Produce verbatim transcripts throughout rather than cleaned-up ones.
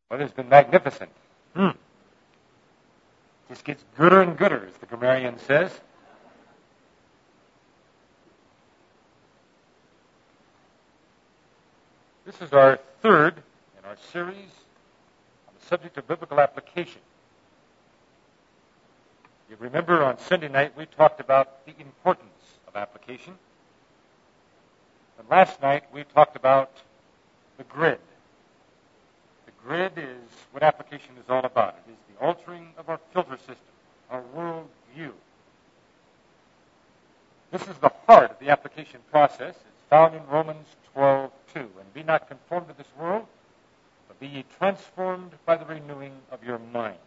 Well, it's been magnificent. Hmm. Just gets gooder and gooder, as the grammarian says. This is our third in our series on the subject of biblical application. You remember on Sunday night we talked about the importance of application. And last night we talked about the grid. The grid is what application is all about. It is the altering of our filter system, our world view. This is the heart of the application process. It's found in Romans twelve two. And be not conformed to this world, but be ye transformed by the renewing of your mind.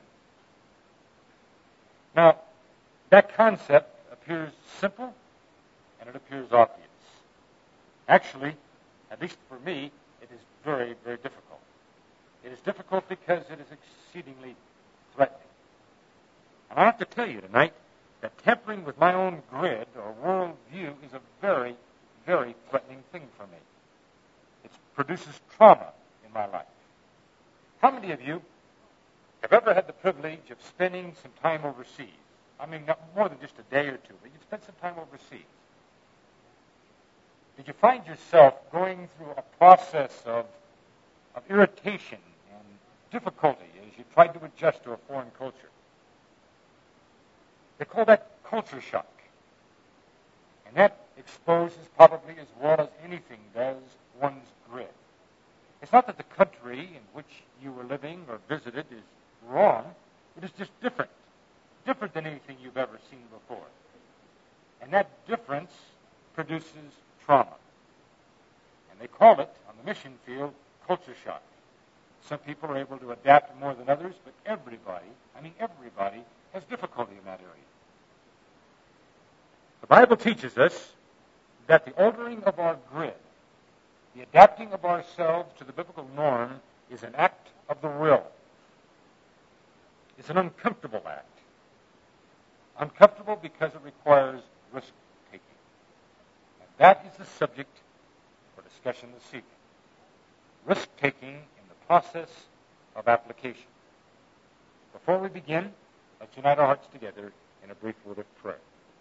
Now, that concept appears simple and it appears obvious. Actually, at least for me, it is very, very difficult. It is difficult because it is exceedingly threatening. And I have to tell you tonight that tampering with my own grid or world view is a very, very threatening thing for me. It produces trauma in my life. How many of you have ever had the privilege of spending some time overseas? I mean, not more than just a day or two, but you spent some time overseas. Did you find yourself going through a process of, of irritation and difficulty as you tried to adjust to a foreign culture? They call that culture shock. And that exposes probably as well as anything does one's grid. It's not that the country in which you were living or visited is wrong. It is just different. Different than anything you've ever seen before. And that difference produces trauma. And they call it, on the mission field, culture shock. Some people are able to adapt more than others, but everybody, I mean everybody, has difficulty in that area. The Bible teaches us that the altering of our grid, the adapting of ourselves to the biblical norm, is an act of the will. It's an uncomfortable act. Uncomfortable because it requires risk-taking. And that is the subject for discussion this evening. Risk-taking in the process of application. Before we begin, let's unite our hearts together in a brief word of prayer.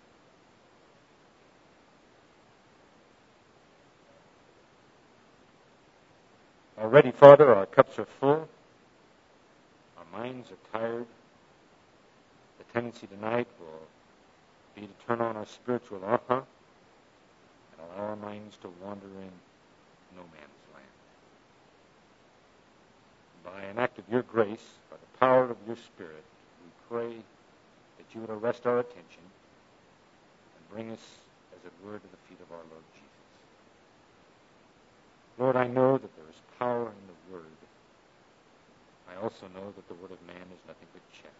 Already, Father, our cups are full. Our minds are tired. The tendency tonight will be to turn on our spiritual aha and allow our minds to wander in no man's land. By an act of your grace, by the power of your Spirit, we pray that you would arrest our attention and bring us, as it were, to the feet of our Lord Jesus. Lord, I know that there is power in the Word. I also know that the Word of man is nothing but chaff.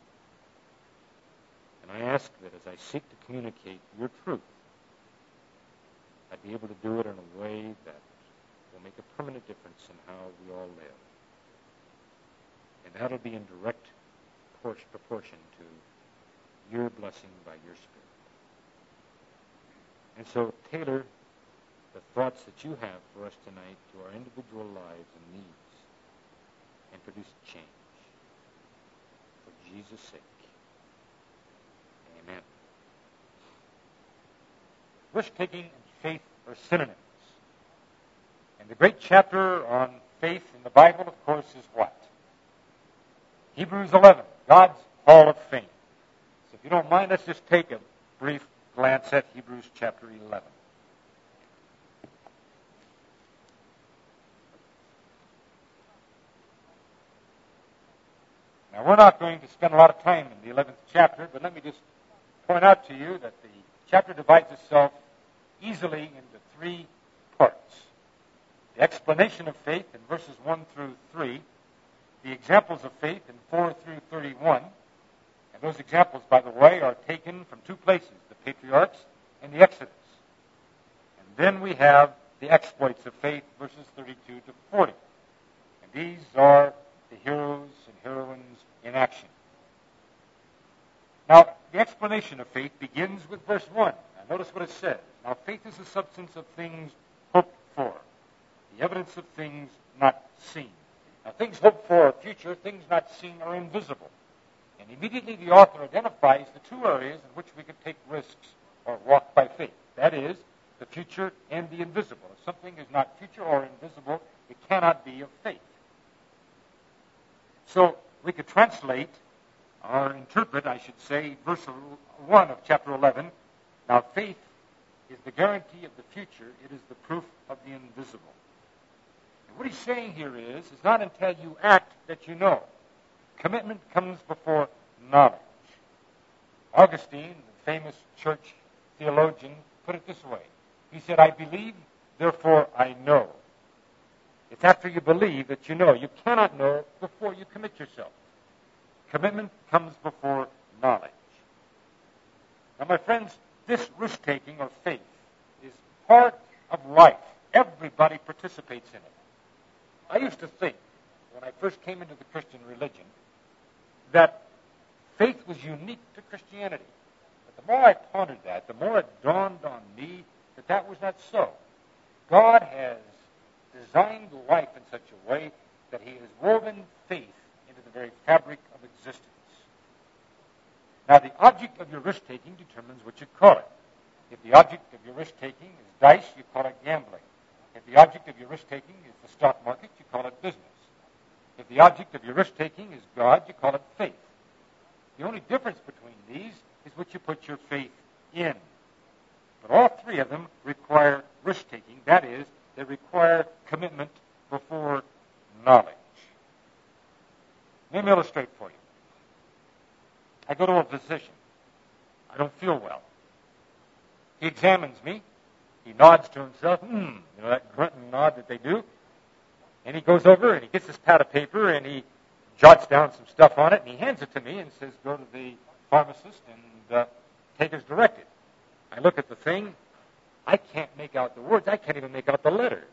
And I ask that as I seek to communicate your truth, I'd be able to do it in a way that will make a permanent difference in how we all live. And that'll be in direct proportion to your blessing by your Spirit. And so tailor the thoughts that you have for us tonight to our individual lives and needs and produce change. For Jesus' sake. Amen. Risk-taking and faith are synonyms. And the great chapter on faith in the Bible, of course, is what? Hebrews eleven, God's Hall of Fame. So if you don't mind, let's just take a brief glance at Hebrews chapter eleven. Now, we're not going to spend a lot of time in the eleventh chapter, but let me just point out to you that the chapter divides itself easily into three parts. The explanation of faith in verses one through three, the examples of faith in four through thirty-one, and those examples, by the way, are taken from two places, the patriarchs and the Exodus. And then we have the exploits of faith, verses thirty-two to forty. And these are the heroes and heroines in action. Now, the explanation of faith begins with verse one. Now, notice what it says. Now, faith is the substance of things hoped for, the evidence of things not seen. Now, things hoped for are future, things not seen are invisible. And immediately the author identifies the two areas in which we could take risks or walk by faith. That is, the future and the invisible. If something is not future or invisible, it cannot be of faith. So we could translate, or interpret, I should say, verse one of chapter eleven. Now faith is the guarantee of the future. It is the proof of the invisible. And what he's saying here is, it's not until you act that you know. Commitment comes before knowledge. Augustine, the famous church theologian, put it this way. He said, I believe, therefore I know. It's after you believe that you know. You cannot know before you commit yourself. Commitment comes before knowledge. Now, my friends, this risk-taking or faith is part of life. Everybody participates in it. I used to think, when I first came into the Christian religion, that faith was unique to Christianity. But the more I pondered that, the more it dawned on me that that was not so. God has designed life in such a way that he has woven faith into the very fabric of existence. Now, the object of your risk-taking determines what you call it. If the object of your risk-taking is dice, you call it gambling. If the object of your risk-taking is the stock market, you call it business. If the object of your risk-taking is God, you call it faith. The only difference between these is what you put your faith in. But all three of them require risk-taking. That is, they require commitment before knowledge. Let me illustrate for you. I go to a physician. I don't feel well. He examines me. He nods to himself. Hmm, you know that grunting nod that they do? And he goes over and he gets this pad of paper and he jots down some stuff on it and he hands it to me and says, go to the pharmacist and uh, take as directed. I look at the thing. I can't make out the words. I can't even make out the letters.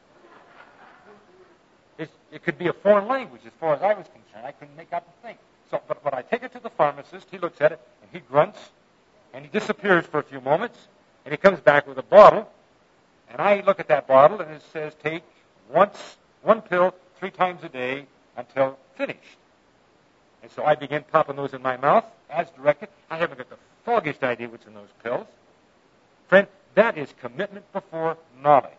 It's, it could be a foreign language as far as I was concerned. I couldn't make out the thing. So, but, but I take it to the pharmacist. He looks at it and he grunts and he disappears for a few moments and he comes back with a bottle. And I look at that bottle and it says take once one pill three times a day until finished. And so I begin popping those in my mouth as directed. I haven't got the foggiest idea what's in those pills. Friend, that is commitment before knowledge.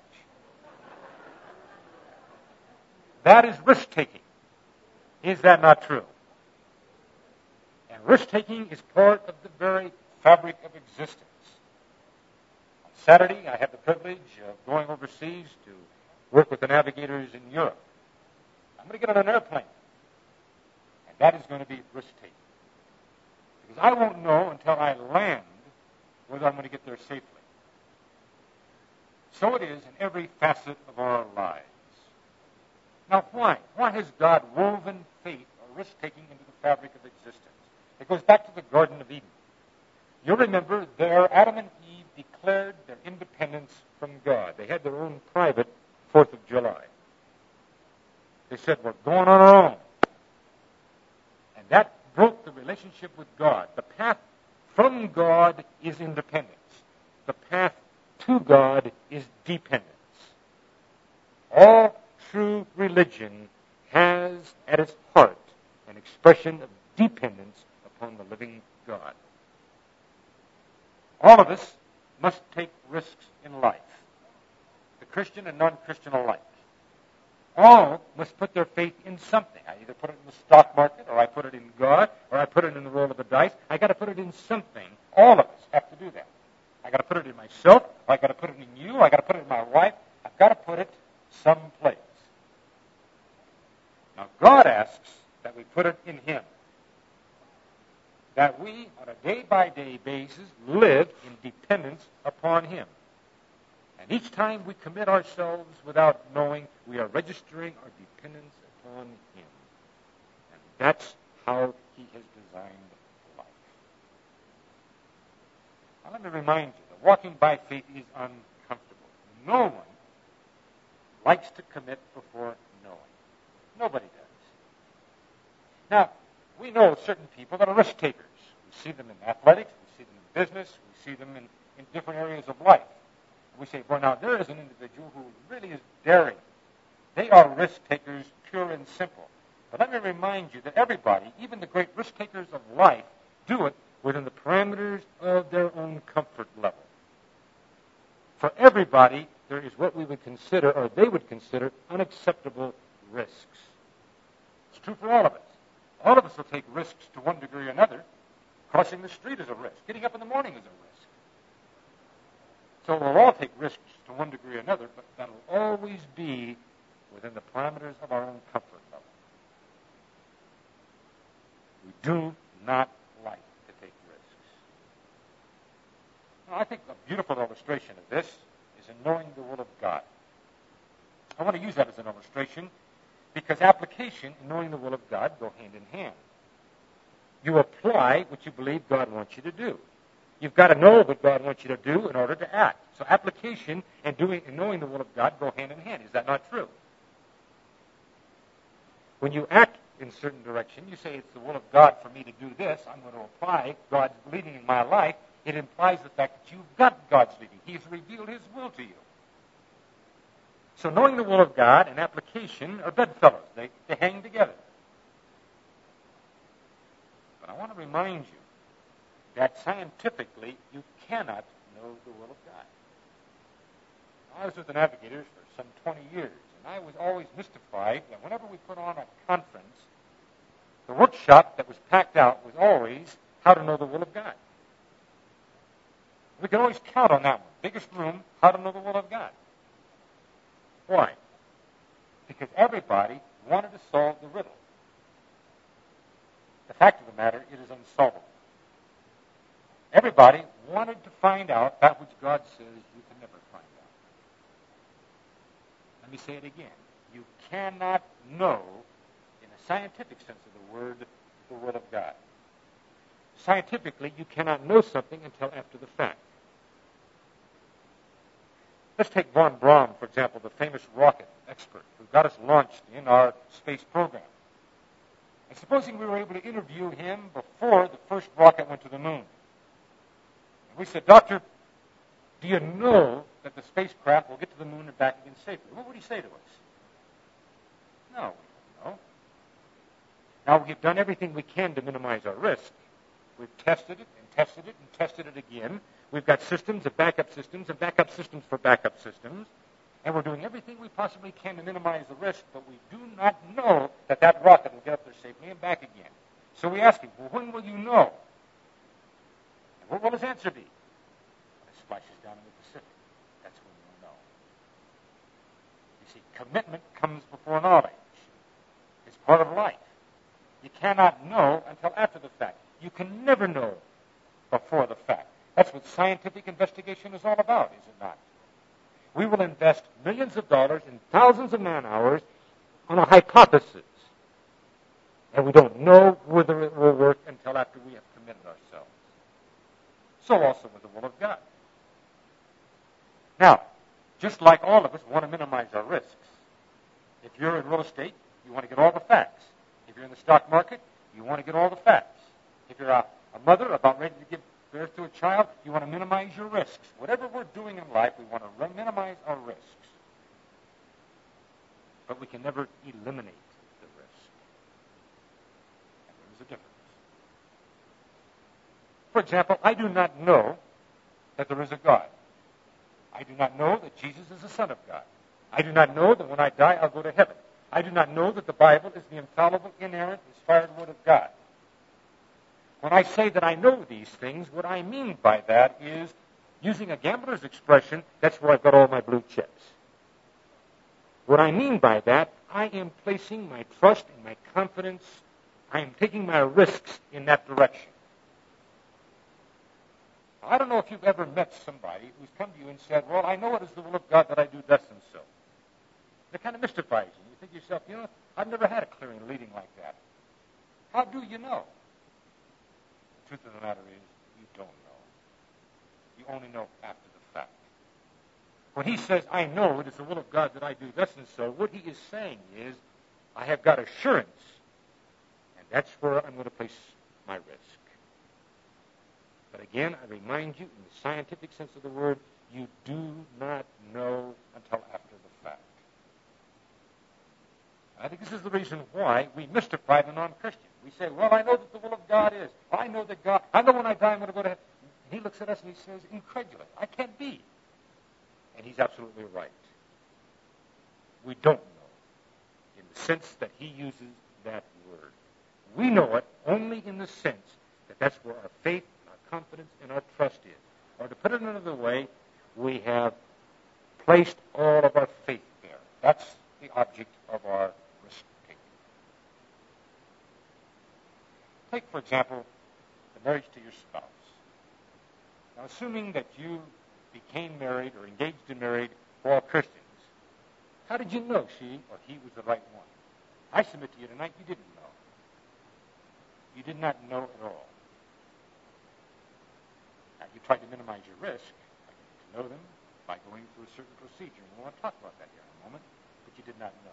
That is risk-taking. Is that not true? And risk-taking is part of the very fabric of existence. On Saturday, I had the privilege of going overseas to work with the navigators in Europe. I'm going to get on an airplane. And that is going to be risk-taking. Because I won't know until I land whether I'm going to get there safely. So it is in every facet of our lives. Now, why? Why has God woven faith or risk-taking into the fabric of existence? It goes back to the Garden of Eden. You'll remember there Adam and Eve declared their independence from God. They had their own private Fourth of July. They said, we're going on our own. And that broke the relationship with God. The path from God is independence. The path to God is dependence. All true religion has at its heart an expression of dependence upon the living God. All of us must take risks in life, the Christian and non-Christian alike. All must put their faith in something. I either put it in the stock market, or I put it in God, or I put it in the roll of the dice. I got to put it in something. All of us have to do that. I got to put it in myself, or I got to put it in you, or I got to put it in my wife. I've got to put it someplace. Now, God asks that we put it in Him. That we, on a day-by-day basis, live in dependence upon Him. And each time we commit ourselves without knowing, we are registering our dependence upon Him. And that's how He has designed life. Now, let me remind you that walking by faith is uncomfortable. No one likes to commit before knowing. Nobody does. Now, we know certain people that are risk takers. We see them in athletics, we see them in business, we see them in, in different areas of life. We say, well, now there is an individual who really is daring. They are risk takers, pure and simple. But let me remind you that everybody, even the great risk takers of life, do it within the parameters of their own comfort level. For everybody, there is what we would consider, or they would consider, unacceptable risks. It's true for all of us. All of us will take risks to one degree or another. Crossing the street is a risk. Getting up in the morning is a risk. So we'll all take risks to one degree or another, but that'll always be within the parameters of our own comfort level. We do not like to take risks. Now, I think a beautiful illustration of this is in knowing the will of God. I want to use that as an illustration because application and knowing the will of God go hand in hand. You apply what you believe God wants you to do. You've got to know what God wants you to do in order to act. So application and doing and knowing the will of God go hand in hand. Is that not true? When you act in a certain direction, you say it's the will of God for me to do this. I'm going to apply God's leading in my life. It implies the fact that you've got God's leading. He's revealed His will to you. So knowing the will of God and application are bedfellows. They, they hang together. But I want to remind you that scientifically you cannot know the will of God. I was with the Navigators for some twenty years, and I was always mystified that whenever we put on a conference, the workshop that was packed out was always how to know the will of God. We could always count on that one. Biggest room, how to know the will of God. Why? Because everybody wanted to solve the riddle. The fact of the matter, it is unsolvable. Everybody wanted to find out that which God says you can never find out. Let me say it again. You cannot know, in a scientific sense of the word, the will of God. Scientifically, you cannot know something until after the fact. Let's take von Braun, for example, the famous rocket expert who got us launched in our space program. And supposing we were able to interview him before the first rocket went to the moon. And we said, Doctor, do you know that the spacecraft will get to the moon and back again safely? What would he say to us? No, we don't know. Now, we've done everything we can to minimize our risk. We've tested it and tested it and tested it again. We've got systems of backup systems and backup systems for backup systems. And we're doing everything we possibly can to minimize the risk, but we do not know that that rocket will get up there safely and back again. So we ask him, well, when will you know? And what will his answer be? When it splashes down in the Pacific. That's when we'll know. You see, commitment comes before knowledge. It's part of life. You cannot know until after the fact. You can never know before the fact. That's what scientific investigation is all about, is it not? We will invest millions of dollars and thousands of man-hours on a hypothesis. And we don't know whether it will work until after we have committed ourselves. So also with the will of God. Now, just like all of us want to minimize our risks. If you're in real estate, you want to get all the facts. If you're in the stock market, you want to get all the facts. If you're a, a mother about ready to give birth to a child, you want to minimize your risks. Whatever we're doing in life, we want to minimize our risks. But we can never eliminate the risk. And there is a difference. For example, I do not know that there is a God. I do not know that Jesus is the Son of God. I do not know that when I die, I'll go to heaven. I do not know that the Bible is the infallible, inerrant, inspired Word of God. When I say that I know these things, what I mean by that is, using a gambler's expression, that's where I've got all my blue chips. What I mean by that, I am placing my trust and my confidence, I am taking my risks in that direction. I don't know if you've ever met somebody who's come to you and said, well, I know it is the will of God that I do thus and so. That kind of mystifies you. You think to yourself, you know, I've never had a clearing leading like that. How do you know? The truth of the matter is, you don't know. You only know after the fact. When he says, I know it is the will of God that I do thus and so, what he is saying is, I have got assurance, and that's where I'm going to place my risk. But again, I remind you, in the scientific sense of the word, you do not know until after the fact. I think this is the reason why we mystify the non-Christian. We say, well, I know that the will of God is. I know that God, I know when I die I'm going to go to heaven. And he looks at us and he says, incredulous. I can't be. And he's absolutely right. We don't know in the sense that he uses that word. We know it only in the sense that that's where our faith, our confidence, and our trust is. Or to put it another way, we have placed all of our faith there. That's the object of our risk-taking. Take, for example, the marriage to your spouse. Now, assuming that you became married or engaged in marriage for all Christians, how did you know she or he was the right one? I submit to you tonight, you didn't know. You did not know at all. Now, you tried to minimize your risk by getting to know them, by going through a certain procedure. And we want to talk about that here in a moment, but you did not know.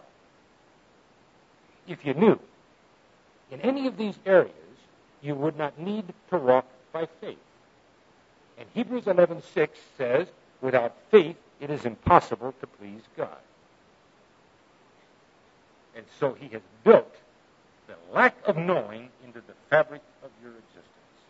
If you knew, in any of these areas, you would not need to walk by faith. And Hebrews eleven six says, without faith, it is impossible to please God. And so he has built the lack of knowing into the fabric of your existence.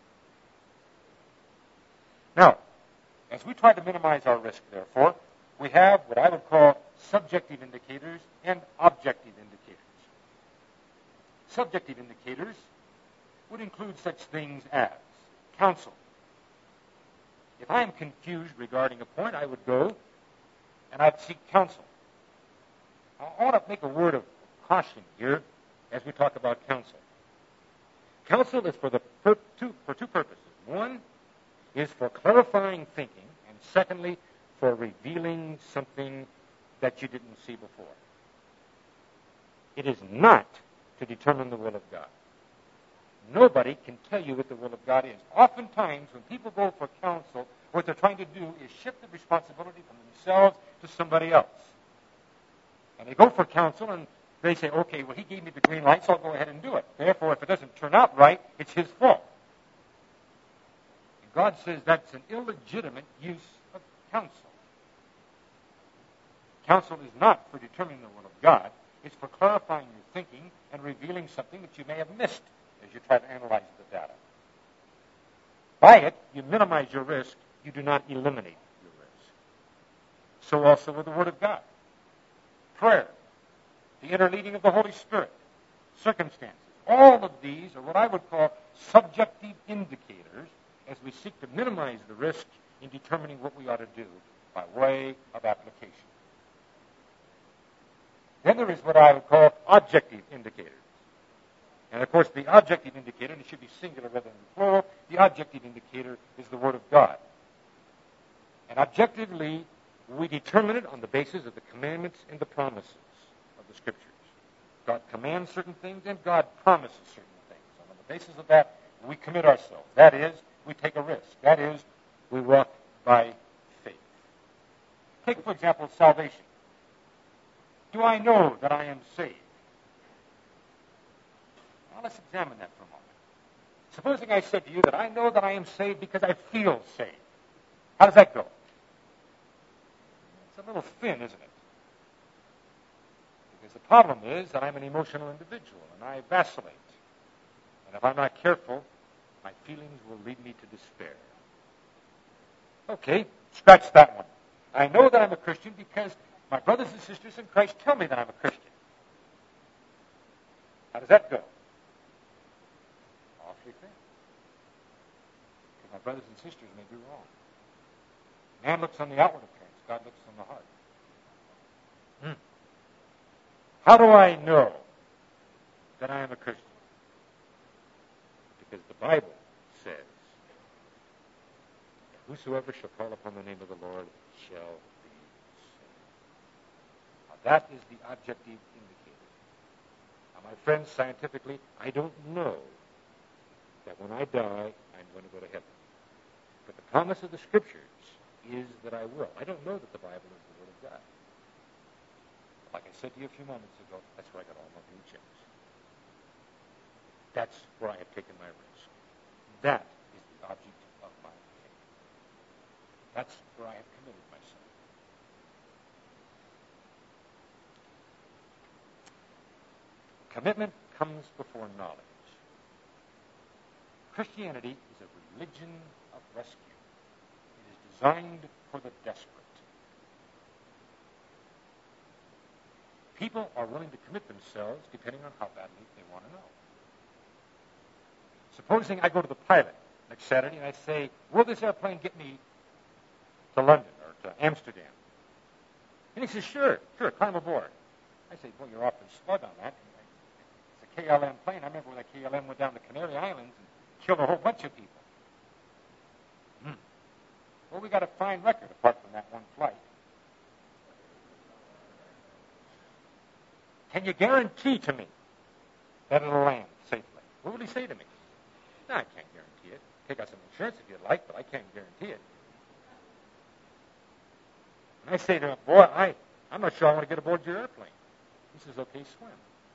Now, as we try to minimize our risk, therefore, we have what I would call subjective indicators and objective indicators. Subjective indicators would include such things as counsel. If I am confused regarding a point, I would go and I'd seek counsel. I want to make a word of caution here as we talk about counsel. Counsel is for the per- two, for two purposes. One is for clarifying thinking, and secondly, for revealing something that you didn't see before. It is not to determine the will of God. Nobody can tell you what the will of God is. Oftentimes, when people go for counsel, what they're trying to do is shift the responsibility from themselves to somebody else. And they go for counsel, and they say, okay, well, he gave me the green light, so I'll go ahead and do it. Therefore, if it doesn't turn out right, it's his fault. And God says that's an illegitimate use of counsel. Counsel is not for determining the will of God. It's for clarifying your thinking and revealing something that you may have missed as you try to analyze the data. By it, you minimize your risk. You do not eliminate your risk. So also with the Word of God. Prayer, the interleading of the Holy Spirit, circumstances. All of these are what I would call subjective indicators as we seek to minimize the risk in determining what we ought to do by way of application. Then there is what I would call objective indicators. And of course, the objective indicator, and it should be singular rather than plural, the objective indicator is the Word of God. And objectively, we determine it on the basis of the commandments and the promises of the Scriptures. God commands certain things, and God promises certain things. And on the basis of that, we commit ourselves. That is, we take a risk. That is, we walk by faith. Take, for example, salvation. Do I know that I am saved? Now, let's examine that for a moment. Supposing I said to you that I know that I am saved because I feel saved. How does that go? It's a little thin, isn't it? Because the problem is that I'm an emotional individual and I vacillate. And if I'm not careful, my feelings will lead me to despair. Okay, scratch that one. I know that I'm a Christian because my brothers and sisters in Christ tell me that I'm a Christian. How does that go? Awfully thin. Because my brothers and sisters may be wrong. Man looks on the outward appearance. God looks on the heart. Hmm. How do I know that I am a Christian? Because the Bible says, whosoever shall call upon the name of the Lord shall be saved. Now that is the objective indicator. Now my friends, scientifically, I don't know that when I die, I'm going to go to heaven. But the promise of the Scriptures is that I will. I don't know that the Bible is the Word of God. Like I said to you a few moments ago, that's where I got all my blue chips. That's where I have taken my risk. That is the object of my faith. That's where I have committed myself. Commitment comes before knowledge. Christianity is a religion of rescue. It is designed for the desperate. People are willing to commit themselves depending on how badly they want to know. Supposing I go to the pilot next Saturday and I say, will this airplane get me to London or to Amsterdam? And he says, sure, sure, climb aboard. I say, well, you're awfully smart on that. It's a K L M plane. I remember when that K L M went down to Canary Islands and killed a whole bunch of people. Hmm. Well, we got a fine record apart from that one flight. Can you guarantee to me that it'll land safely? What would he say to me? No, I can't guarantee it. Take out some insurance if you'd like, but I can't guarantee it. And I say to him, boy, I, I'm not sure I want to get aboard your airplane. He says, okay, swim.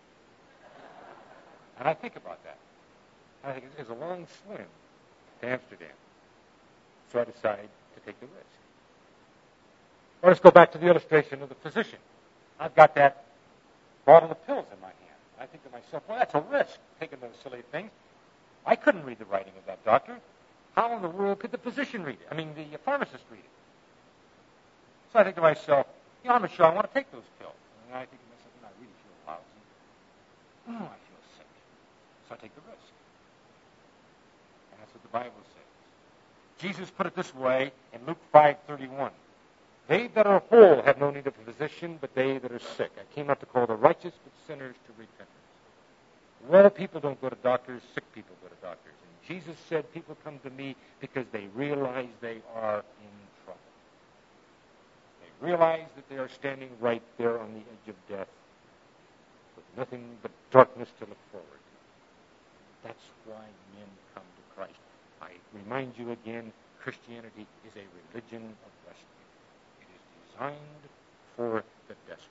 And I think about that. And I think it's a long swim to Amsterdam. So I decide to take the risk. Or let's go back to the illustration of the physician. I've got that bottle of pills in my hand. I think to myself, well, that's a risk, taking those silly things. I couldn't read the writing of that doctor. How in the world could the physician read it? I mean, the pharmacist read it. So I think to myself, you know, I'm not sure I want to take those pills. And I think to myself, you know, I really feel lousy. Oh, I feel sick. So I take the risk. And that's what the Bible says. Jesus put it this way in Luke five thirty-one. They that are whole have no need of a physician, but they that are sick. I came not to call the righteous, but sinners to repentance. Well, people don't go to doctors. Sick people go to doctors. And Jesus said, people come to me because they realize they are in trouble. They realize that they are standing right there on the edge of death with nothing but darkness to look forward to. That's why men come to Christ. I remind you again, Christianity is a religion of rescue. Designed for the desperate.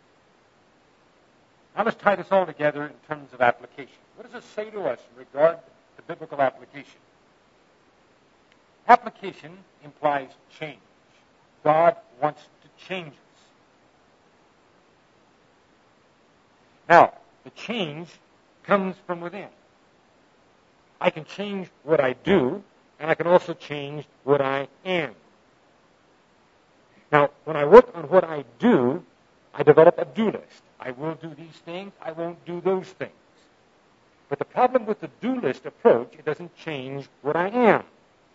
Now let's tie this all together in terms of application. What does it say to us in regard to biblical application? Application implies change. God wants to change us. Now, the change comes from within. I can change what I do, and I can also change what I am. Now, when I work on what I do, I develop a do list. I will do these things. I won't do those things. But the problem with the do list approach, it doesn't change what I am.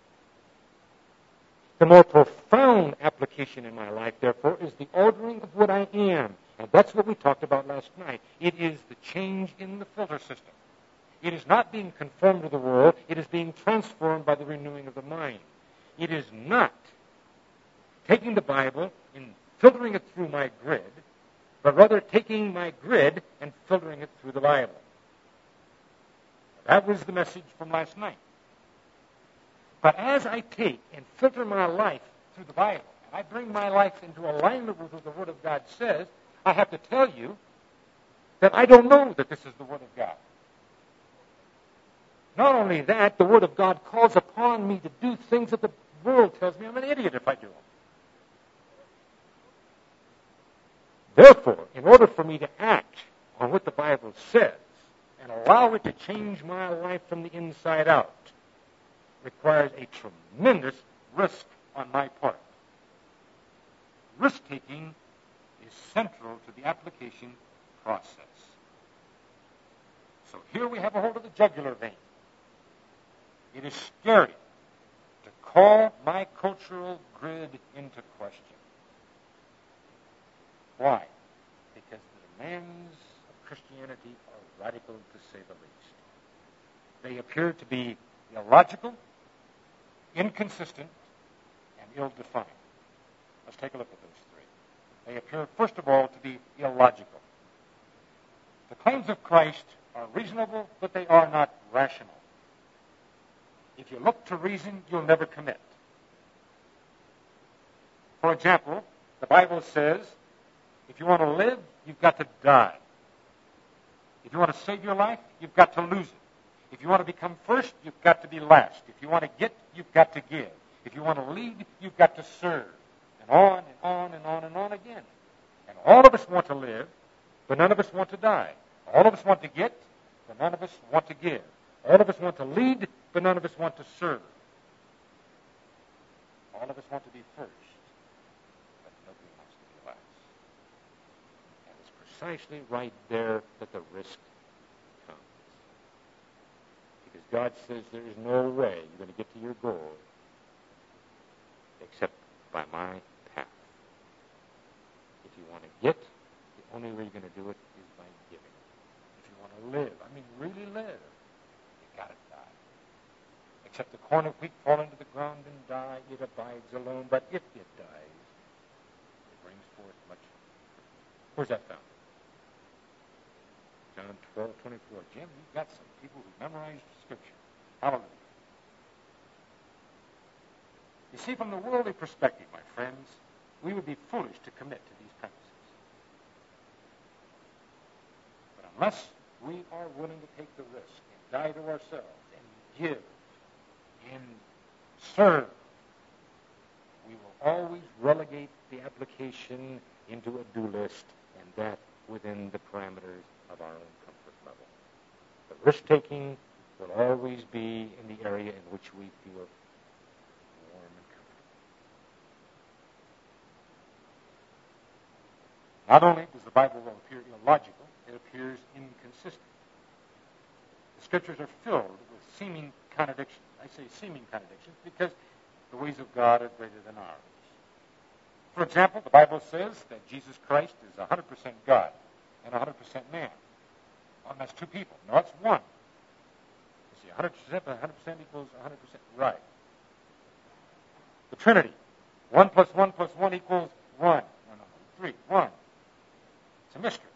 The more profound application in my life, therefore, is the ordering of what I am. And that's what we talked about last night. It is the change in the filter system. It is not being conformed to the world. It is being transformed by the renewing of the mind. It is not taking the Bible and filtering it through my grid, but rather taking my grid and filtering it through the Bible. That was the message from last night. But as I take and filter my life through the Bible, and I bring my life into alignment with what the Word of God says, I have to tell you that I don't know that this is the Word of God. Not only that, the Word of God calls upon me to do things that the world tells me I'm an idiot if I do them. Therefore, in order for me to act on what the Bible says and allow it to change my life from the inside out requires a tremendous risk on my part. Risk-taking is central to the application process. So here we have a hold of the jugular vein. It is scary to call my cultural grid into question. Why? Because the demands of Christianity are radical, to say the least. They appear to be illogical, inconsistent, and ill-defined. Let's take a look at those three. They appear, first of all, to be illogical. The claims of Christ are reasonable, but they are not rational. If you look to reason, you'll never commit. For example, the Bible says, if you want to live, you've got to die. If you want to save your life, you've got to lose it. If you want to become first, you've got to be last. If you want to get, you've got to give. If you want to lead, you've got to serve. And on and on and on and on again. And all of us want to live, but none of us want to die. All of us want to get, but none of us want to give. All of us want to lead, but none of us want to serve. All of us want to be first, but nobody wants to be last. And it's precisely right there that the risk comes. Because God says there is no way you're going to get to your goal except by my path. If you want to get, the only way you're going to do it is by giving. If you want to live, I mean really live, you got to die. Except the corn of wheat fall into the ground and die, it abides alone. But if it dies, it brings forth much fruit. Where's that found? John twelve twenty-four. Jim, you've got some people who memorized Scripture. Hallelujah. You see, from the worldly perspective, my friends, we would be foolish to commit to these premises. But unless we are willing to take the risk and die to ourselves and give and serve, we will always relegate the application into a do list, and that within the parameters of our own comfort level. The risk-taking will always be in the area in which we feel warm and comfortable. Not only does the Bible appear illogical, it appears inconsistent. The Scriptures are filled with seeming contradictions. I say seeming contradictions because the ways of God are greater than ours. For example, the Bible says that Jesus Christ is one hundred percent God and one hundred percent man. Well, that's two people. No, it's one. You see, one hundred percent, one hundred percent equals one hundred percent right. The Trinity. One plus one plus one equals one. No, no, three. One. It's a mystery.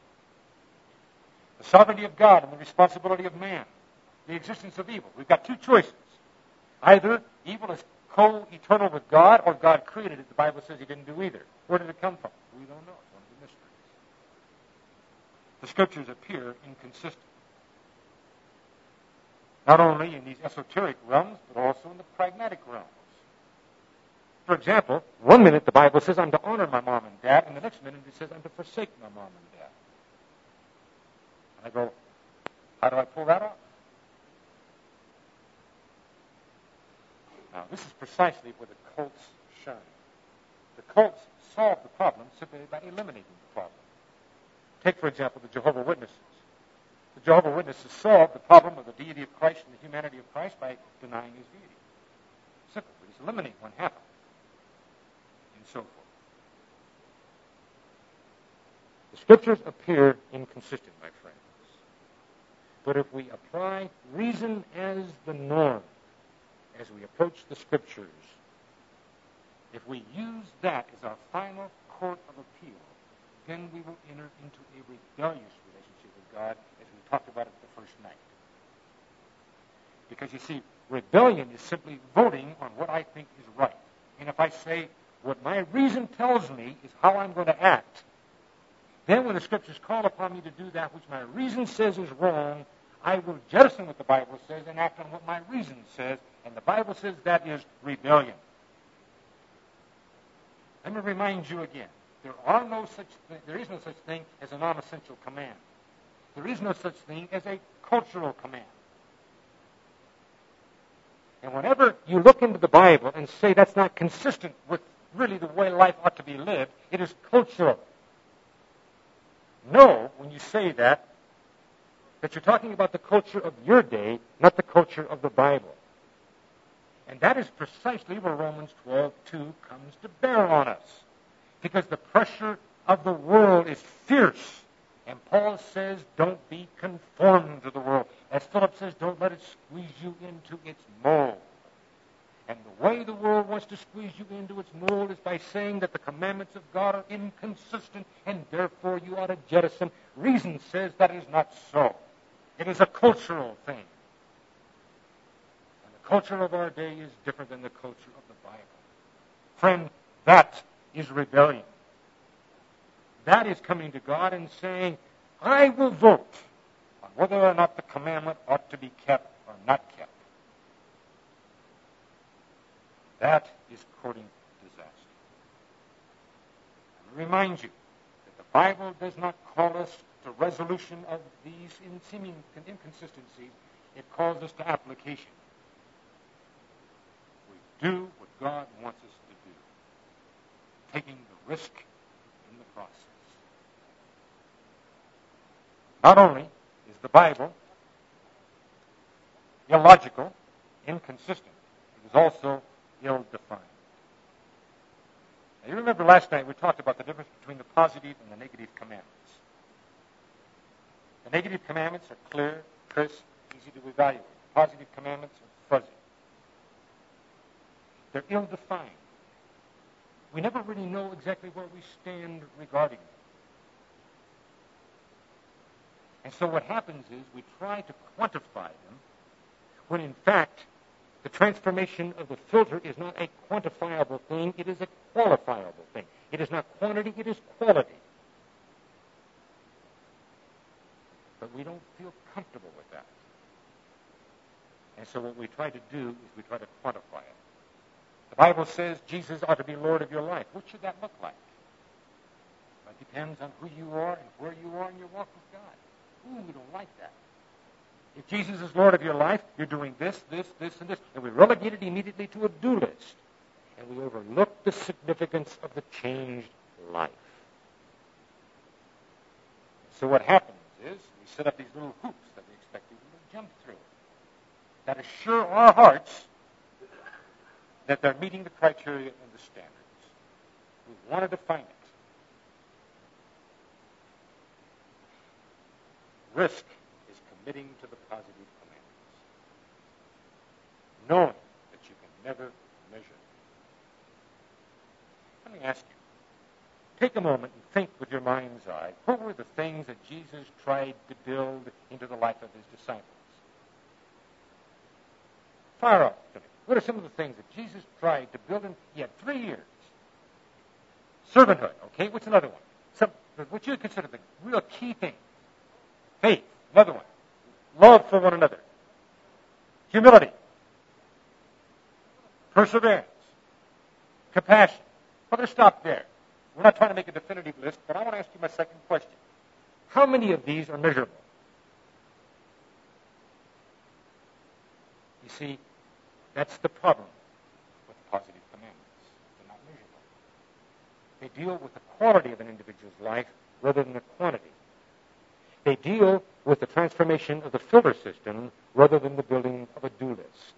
The sovereignty of God and the responsibility of man. The existence of evil. We've got two choices. Either evil is co-eternal with God, or God created it. The Bible says he didn't do either. Where did it come from? We don't know. It's one of the mysteries. The Scriptures appear inconsistent. Not only in these esoteric realms, but also in the pragmatic realms. For example, one minute the Bible says I'm to honor my mom and dad, and the next minute it says I'm to forsake my mom and dad. And I go, how do I pull that off? Now, this is precisely where the cults shine. The cults solve the problem simply by eliminating the problem. Take, for example, the Jehovah's Witnesses. The Jehovah's Witnesses solved the problem of the deity of Christ and the humanity of Christ by denying his deity. Simple. We just eliminate one half of it, and so forth. The Scriptures appear inconsistent, my friends. But if we apply reason as the norm, as we approach the Scriptures, if we use that as our final court of appeal, then we will enter into a rebellious relationship with God, as we talked about it the first night. Because you see, rebellion is simply voting on what I think is right. And if I say, what my reason tells me is how I'm going to act, then when the Scriptures call upon me to do that which my reason says is wrong, I will jettison what the Bible says and act on what my reason says, and the Bible says that is rebellion. Let me remind you again, there are no such th- there is no such thing as a non-essential command. There is no such thing as a cultural command. And whenever you look into the Bible and say that's not consistent with really the way life ought to be lived, it is cultural. Know, when you say that, that you're talking about the culture of your day, not the culture of the Bible. And that is precisely where Romans twelve two comes to bear on us. Because the pressure of the world is fierce. And Paul says, don't be conformed to the world. As Philip says, don't let it squeeze you into its mold. And the way the world wants to squeeze you into its mold is by saying that the commandments of God are inconsistent, and therefore you ought to jettison. Reason says that is not so. It is a cultural thing. And the culture of our day is different than the culture of the Bible. Friend, that is rebellion. That is coming to God and saying, I will vote on whether or not the commandment ought to be kept or not kept. That is courting disaster. I remind you that the Bible does not call us to resolution of these in seeming inconsistencies, it calls us to application. We do what God wants us to do, taking the risk in the process. Not only is the Bible illogical, inconsistent, it is also ill-defined. Now, you remember last night we talked about the difference between the positive and the negative commandments. The negative commandments are clear, crisp, easy to evaluate. The positive commandments are fuzzy. They're ill-defined. We never really know exactly where we stand regarding them. And so what happens is we try to quantify them when in fact the transformation of the filter is not a quantifiable thing, it is a qualifiable thing. It is not quantity, it is quality. But we don't feel comfortable with that. And so what we try to do is we try to quantify it. The Bible says Jesus ought to be Lord of your life. What should that look like? Well, it depends on who you are and where you are in your walk with God. Ooh, we don't like that. If Jesus is Lord of your life, you're doing this, this, this, and this. And we relegate it immediately to a do list. And we overlook the significance of the changed life. So what happens is we set up these little hoops that we expect people to jump through that assure our hearts that they're meeting the criteria and the standards. We want to define it. Risk is committing to the positive commandments, knowing that you can never measure them. Let me ask you, take a moment and think with your mind's eye, what were the things that Jesus tried to build into the life of his disciples? Fire up to me. What are some of the things that Jesus tried to build in? He had three years. Servanthood, okay? What's another one? Some, what you would consider the real key thing. Faith, another one. Love for one another. Humility. Perseverance. Compassion. Well, let's stop there. We're not trying to make a definitive list, but I want to ask you my second question. How many of these are measurable? You see, that's the problem with positive commandments. They're not measurable. They deal with the quality of an individual's life rather than the quantity. They deal with the transformation of the filter system rather than the building of a do list.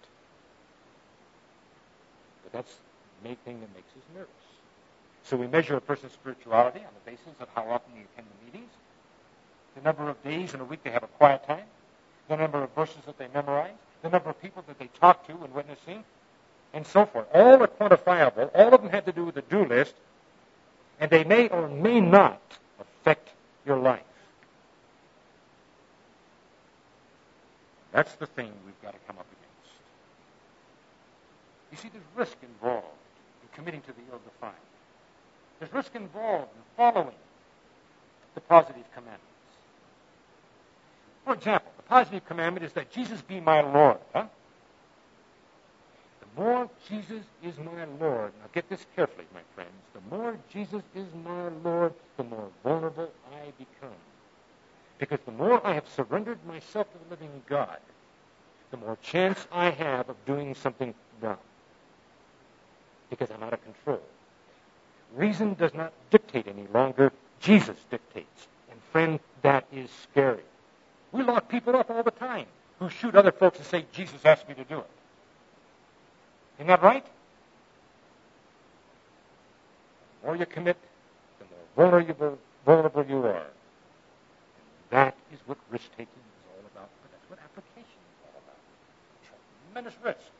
But that's the main thing that makes us nervous. So we measure a person's spirituality on the basis of how often they attend the meetings, the number of days in a week they have a quiet time, the number of verses that they memorize, the number of people that they talk to in witnessing, and so forth. All are quantifiable. All of them have to do with the do list, and they may or may not affect your life. That's the thing we've got to come up against. You see, there's risk involved in committing to the ill-defined. There's risk involved in following the positive commandments. For example, the positive commandment is that Jesus be my Lord. Huh? The more Jesus is my Lord, now get this carefully, my friends, the more Jesus is my Lord, the more vulnerable I become. Because the more I have surrendered myself to the living God, the more chance I have of doing something wrong. Because I'm out of control. Reason does not dictate any longer. Jesus dictates. And friend, that is scary. We lock people up all the time who shoot other folks and say, Jesus asked me to do it. Isn't that right? The more you commit, the more vulnerable, vulnerable you are. And that is what risk-taking is all about. But that's what application is all about. Tremendous risk.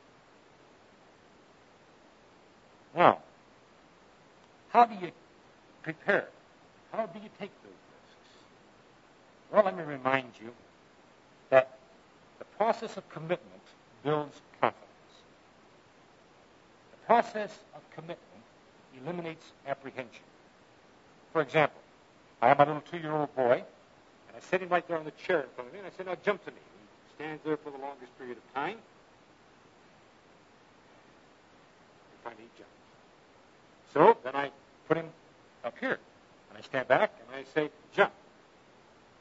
Now, how do you prepare? How do you take those risks? Well, let me remind you that the process of commitment builds confidence. The process of commitment eliminates apprehension. For example, I have my little two-year-old boy, and I set him right there on the chair in front of me, and I said, now jump to me. He stands there for the longest period of time. And finally he jumps. So then I put him up here, and I stand back, and I say, jump.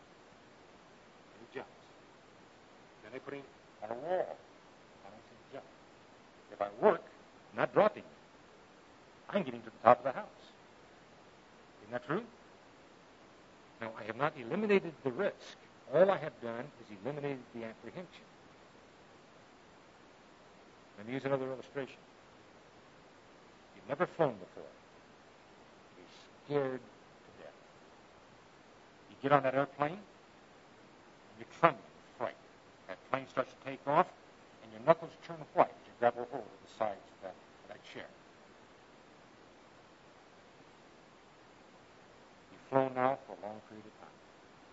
and they put him on a wall. And I said, John, if I work, I'm not dropping him. I can get him to the top of the house. Isn't that true? Now, I have not eliminated the risk. All I have done is eliminated the apprehension. Let me use another illustration. You've never flown before. You're scared to death. You get on that airplane, and you're trembling with fright. That plane starts to take off, and your knuckles turn white as you grab a hold of the sides of that, of that chair. You've flown now for a long period of time.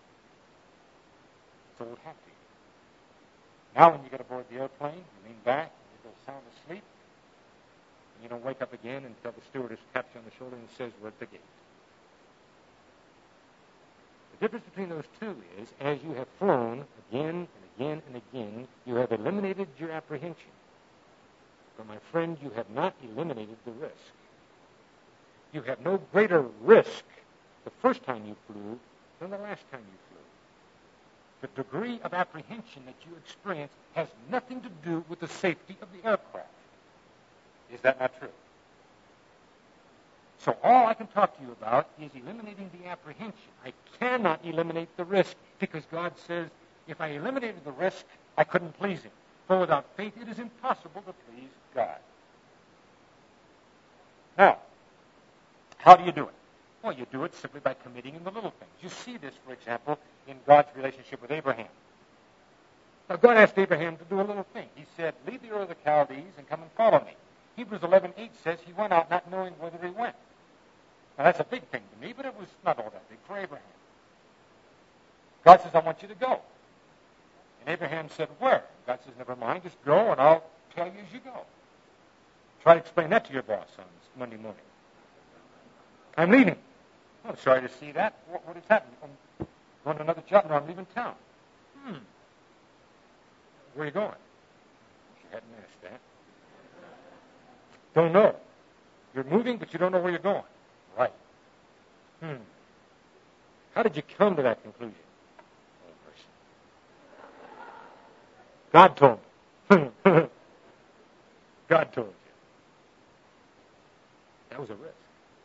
So it have to you. Now when you get aboard the airplane, you lean back, and you go sound asleep, and you don't wake up again until the stewardess taps you on the shoulder and says, we're at the gate. The difference between those two is, as you have flown again and again and again, you have eliminated your apprehension. But my friend, you have not eliminated the risk. You have no greater risk the first time you flew than the last time you flew. The degree of apprehension that you experience has nothing to do with the safety of the aircraft. Is that not true? So all I can talk to you about is eliminating the apprehension. I cannot eliminate the risk because God says if I eliminated the risk, I couldn't please him. For without faith, it is impossible to please God. Now, how do you do it? Well, you do it simply by committing in the little things. You see this, for example, in God's relationship with Abraham. Now, God asked Abraham to do a little thing. He said, leave the Ur of the Chaldees and come and follow me. Hebrews eleven eight says he went out not knowing whither he went. Now, that's a big thing to me, but it was not all that big for Abraham. God says, I want you to go. And Abraham said, where? God says, never mind, just go, and I'll tell you as you go. Try to explain that to your boss on Monday morning. I'm leaving. Oh, I'm sorry to see that. What, what has happened? I'm going to another job, and I'm leaving town. Hmm. Where are you going? You hadn't asked that. Don't know. You're moving, but you don't know where you're going. Right. Hmm. How did you come to that conclusion? Oh, mercy. God told me. God told you. That was a risk.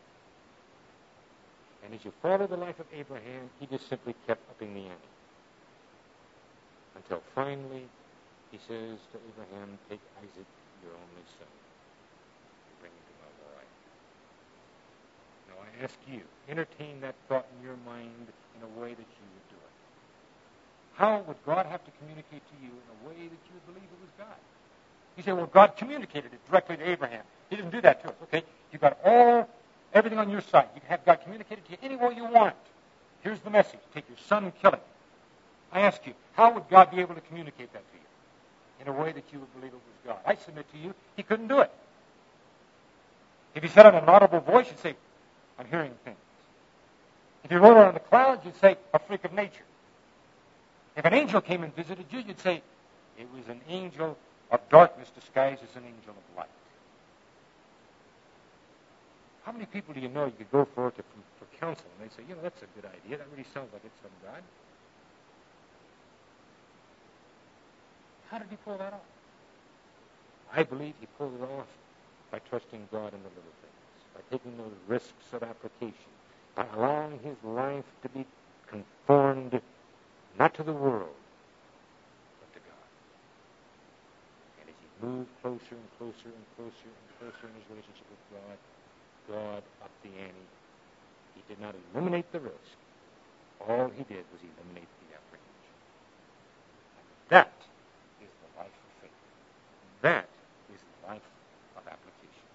And as you follow the life of Abraham, he just simply kept upping the ante. Until finally, he says to Abraham, take Isaac, your only son, and bring him to Mount Moriah. Now I ask you, entertain that thought in your mind in a way that you would do it. How would God have to communicate to you in a way that you would believe it was God? You say, well, God communicated it directly to Abraham. He didn't do that to us. Okay, you've got all, everything on your side. You can have God communicate it to you any way you want. Here's the message. Take your son and kill him. I ask you, how would God be able to communicate that to you in a way that you would believe it was God? I submit to you, he couldn't do it. If he said it in an audible voice, you'd say, I'm hearing things. If he wrote it on the clouds, you'd say, a freak of nature. If an angel came and visited you, you'd say, it was an angel of darkness disguised as an angel of light. How many people do you know you could go for, to, for counsel, and they say, you know, that's a good idea. That really sounds like it's from God. How did he pull that off? I believe he pulled it off by trusting God in the little things, by taking those risks of application, by allowing his life to be conformed not to the world, but to God. And as he moved closer and closer and closer and closer in his relationship with God, God upped the ante. He did not eliminate the risk. All he did was eliminate the apprehension. And that is the life of faith. That is the life of application.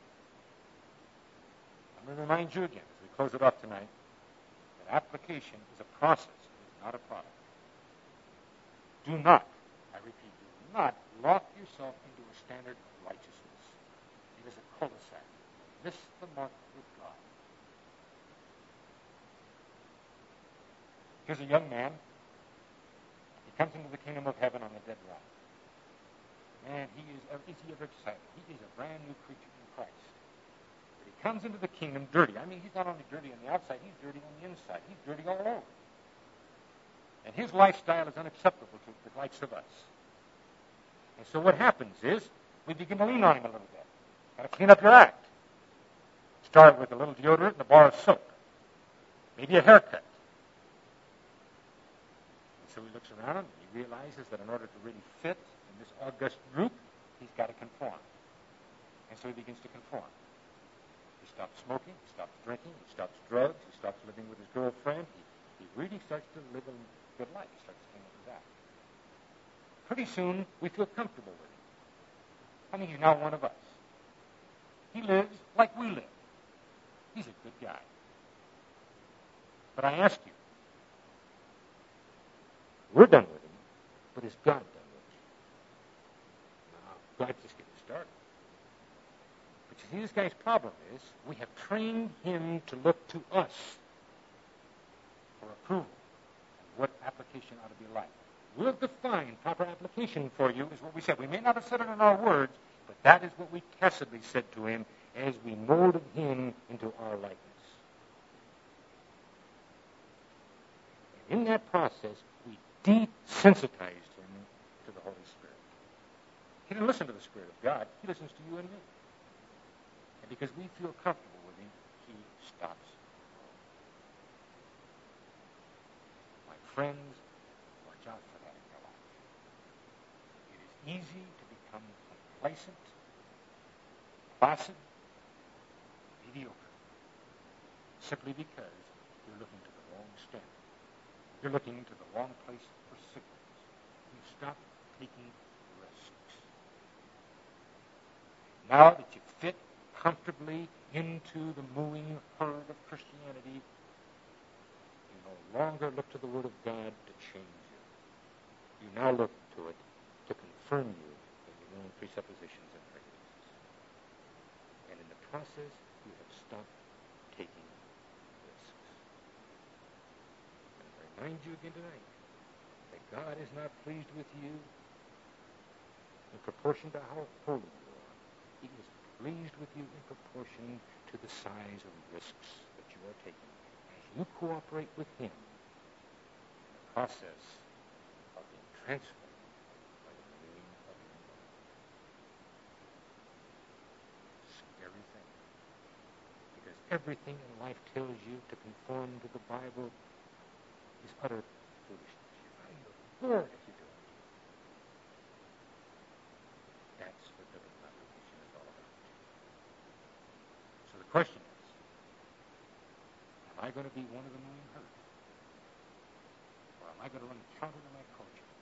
I'm going to remind you again, as we close it off tonight, that application is a process. It is not a product. Do not, I repeat, do not lock yourself into a standard of righteousness. It is a cul-de-sac. Miss the mark with God. Here's a young man. He comes into the kingdom of heaven on a dead rock. Man, he is, is he ever excited? He is a brand new creature in Christ. But he comes into the kingdom dirty. I mean, he's not only dirty on the outside, he's dirty on the inside. He's dirty all over. And his lifestyle is unacceptable to the likes of us. And so what happens is we begin to lean on him a little bit. Got to clean up your act. Start with a little deodorant and a bar of soap. Maybe a haircut. And so he looks around and he realizes that in order to really fit in this august group, he's got to conform. And so he begins to conform. He stops smoking, he stops drinking, he stops drugs, he stops living with his girlfriend. He, he really starts to live a good life. He starts to clean up his act. Pretty soon, we feel comfortable with him. I mean, he's now one of us. He lives like we live. He's a good guy. But I ask you, we're done with him, but is God done with him? No, God's just getting started. But you see, this guy's problem is we have trained him to look to us for approval and what application ought to be like. We'll define proper application for you, is what we said. We may not have said it in our words, but that is what we tacitly said to him as we molded him into our likeness. And in that process, we desensitized him to the Holy Spirit. He didn't listen to the Spirit of God. He listens to you and me. And because we feel comfortable with him, he stops. My friends, watch out for that in your life. It is easy to become complacent, placid, mediocre, simply because you're looking to the wrong standard. You're looking into the wrong place for signals. You stop taking risks. Now that you fit comfortably into the moving herd of Christianity, you no longer look to the Word of God to change you. You now look to it to confirm you in your own presuppositions and prejudices. And in the process, you have stopped taking risks. And I remind you again tonight that God is not pleased with you in proportion to how holy you are. He is pleased with you in proportion to the size of risks that you are taking as you cooperate with him in the process of being transformed by the renewing of your mind. Scary thing. Because everything in life tells you to conform to the Bible is utter foolishness. You're bored if you do it. That's what biblical application is all about. So the question is, am I going to be one of the moving herd? Or am I going to run counter to my culture